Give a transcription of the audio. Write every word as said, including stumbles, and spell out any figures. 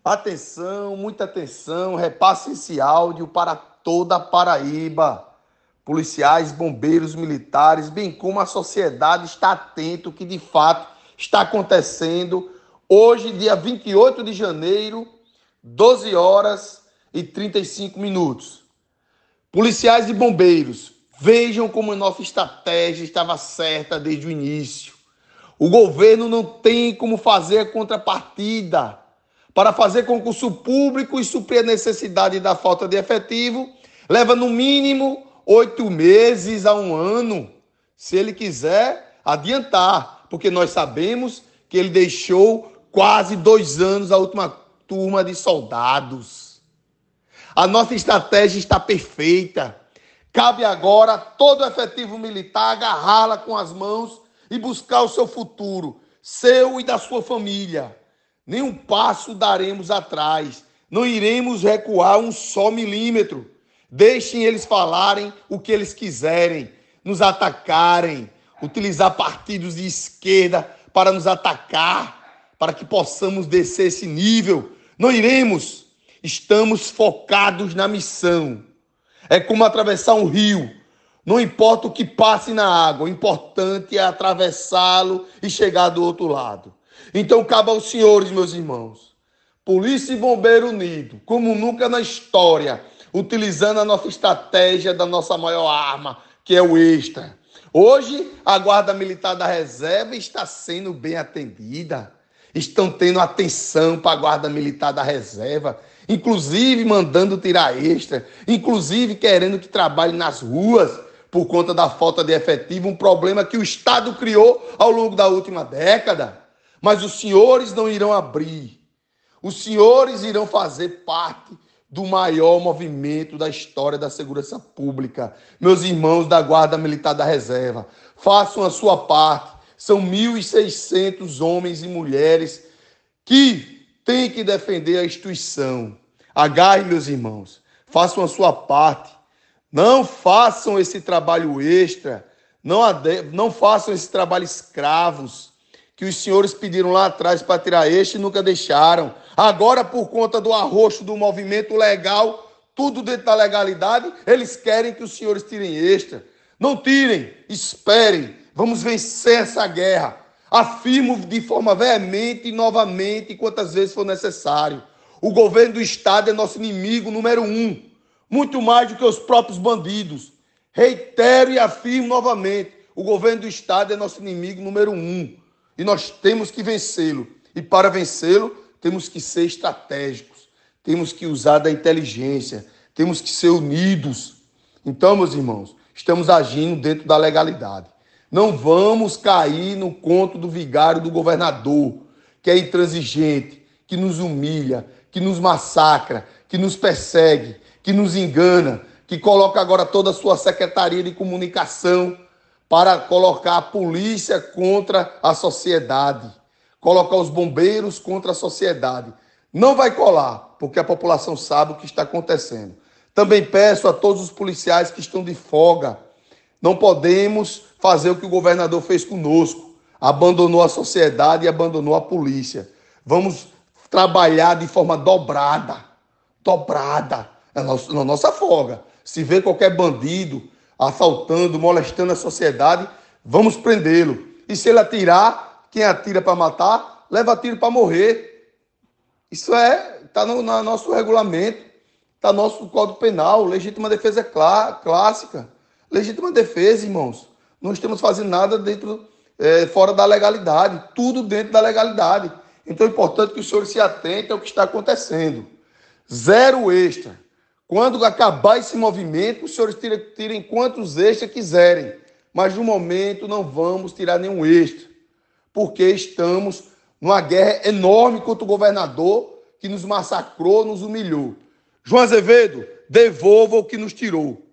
Atenção, muita atenção, repasse esse áudio para toda a Paraíba. Policiais, bombeiros, militares, bem como a sociedade está atento ao que de fato está acontecendo hoje, dia vinte e oito de janeiro, doze horas e trinta e cinco minutos. Policiais e bombeiros, vejam como nossa estratégia estava certa desde o início. O governo não tem como fazer a contrapartida para fazer concurso público e suprir a necessidade da falta de efetivo, leva no mínimo oito meses a um ano, se ele quiser adiantar, porque nós sabemos que ele deixou quase dois anos a última turma de soldados. A nossa estratégia está perfeita. Cabe agora a todo o efetivo militar agarrá-la com as mãos e buscar o seu futuro, seu e da sua família. Nenhum passo daremos atrás. Não iremos recuar um só milímetro. Deixem eles falarem o que eles quiserem, nos atacarem, utilizar partidos de esquerda para nos atacar, para que possamos descer esse nível. Não iremos. Estamos focados na missão. É como atravessar um rio. Não importa o que passe na água, o importante é atravessá-lo e chegar do outro lado. Então, cabe aos senhores, meus irmãos, Polícia e Bombeiro Unido, como nunca na história, utilizando a nossa estratégia da nossa maior arma, que é o extra. Hoje, a Guarda Militar da Reserva está sendo bem atendida. Estão tendo atenção para a Guarda Militar da Reserva, inclusive mandando tirar extra, inclusive querendo que trabalhe nas ruas por conta da falta de efetivo, um problema que o Estado criou ao longo da última década. Mas os senhores não irão abrir. Os senhores irão fazer parte do maior movimento da história da segurança pública. Meus irmãos da Guarda Militar da Reserva, façam a sua parte. São mil e seiscentos homens e mulheres que têm que defender a instituição. Agarrem, meus irmãos. Façam a sua parte. Não façam esse trabalho extra. Não, ade- não façam esse trabalho escravos que os senhores pediram lá atrás para tirar este e nunca deixaram. Agora, por conta do arroxo do movimento legal, tudo dentro da legalidade, eles querem que os senhores tirem extra. Não tirem, esperem. Vamos vencer essa guerra. Afirmo de forma veemente e novamente, quantas vezes for necessário. O governo do Estado é nosso inimigo número um, muito mais do que os próprios bandidos. Reitero e afirmo novamente, o governo do Estado é nosso inimigo número um. E nós temos que vencê-lo. E para vencê-lo, temos que ser estratégicos. Temos que usar da inteligência. Temos que ser unidos. Então, meus irmãos, estamos agindo dentro da legalidade. Não vamos cair no conto do vigário do governador, que é intransigente, que nos humilha, que nos massacra, que nos persegue, que nos engana, que coloca agora toda a sua secretaria de comunicação para colocar a polícia contra a sociedade, colocar os bombeiros contra a sociedade. Não vai colar, porque a população sabe o que está acontecendo. Também peço a todos os policiais que estão de folga, não podemos fazer o que o governador fez conosco, abandonou a sociedade e abandonou a polícia. Vamos trabalhar de forma dobrada, dobrada, na nossa, na nossa folga. Se vê qualquer bandido assaltando, molestando a sociedade, vamos prendê-lo. E se ele atirar, quem atira para matar, leva tiro para morrer. Isso é, está no, no nosso regulamento, está no nosso Código Penal, legítima defesa é clá, clássica. Legítima defesa, irmãos. Não estamos fazendo nada dentro, é, fora da legalidade, tudo dentro da legalidade. Então é importante que os senhores se atentem ao que está acontecendo. Zero extra. Quando acabar esse movimento, os senhores tirem, tirem quantos extras quiserem. Mas, no momento, não vamos tirar nenhum extra. Porque estamos numa guerra enorme contra o governador que nos massacrou, nos humilhou. João Azevedo, devolva o que nos tirou.